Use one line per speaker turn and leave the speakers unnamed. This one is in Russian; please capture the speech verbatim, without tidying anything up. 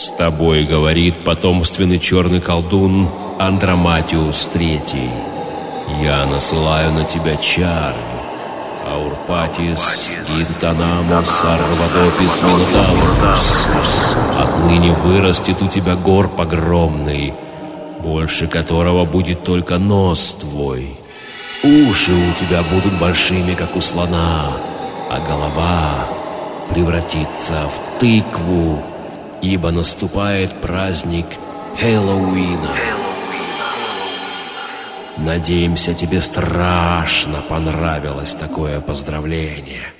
С тобой говорит потомственный черный колдун Андроматиус Третий. Я насылаю на тебя чары. Аурпатис, Гинтанамус, Арвадопис, Минотаврус. Отныне вырастет у тебя горб огромный, больше которого будет только нос твой. Уши у тебя будут большими, как у слона, а голова превратится в тыкву, ибо наступает праздник Хэллоуина. Надеемся, тебе страшно понравилось такое поздравление.